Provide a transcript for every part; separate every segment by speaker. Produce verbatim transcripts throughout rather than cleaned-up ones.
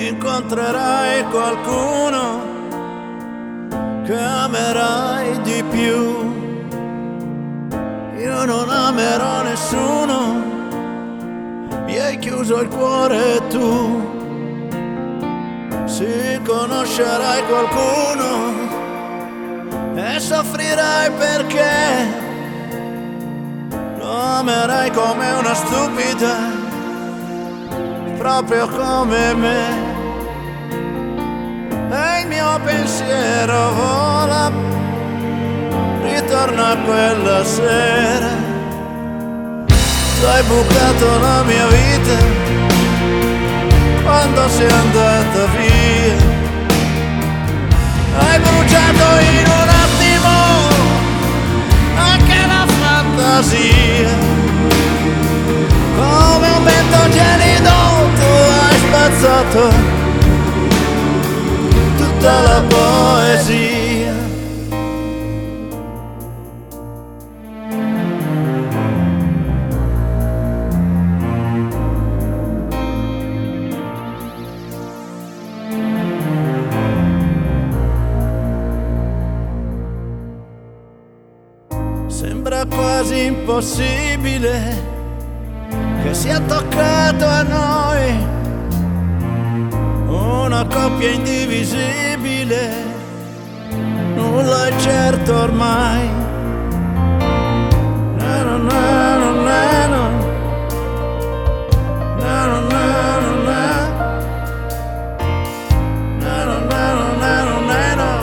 Speaker 1: incontrerai qualcuno che amerai di più. Io non amerò nessuno, mi hai chiuso il cuore tu. Se conoscerai qualcuno e soffrirai perché lo amerai come una stupida, proprio come me. E il mio pensiero vola, ritorna a quella sera. Tu hai bucato la mia vita quando sei andata via. Hai bruciato in un attimo anche la fantasia. Come un vento gelido tu hai spazzato tutta la poesia. Sembra quasi impossibile che sia toccato a noi una coppia indivisibile. Nulla è certo ormai. Na, na, na, na, na, na. Na, na, na, na, na. Na, na, na, na, na, na, na.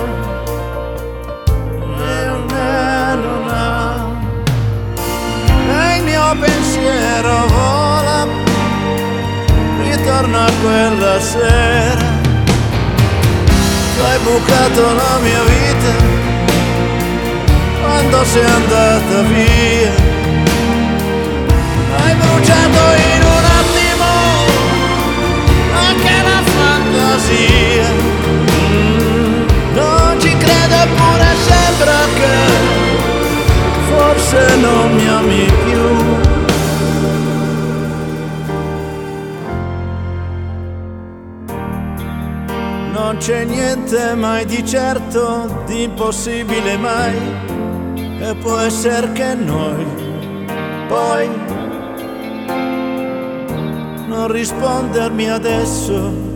Speaker 1: Pensiero vola, ritorna a quella sera. Tu hai bucato la mia vita quando sei andata via. Hai bruciato in un attimo anche la fantasia. Mm, non ci credo eppure sembra che forse non mi ami più. Non c'è niente mai di certo, di impossibile mai, e può essere che noi poi non rispondermi adesso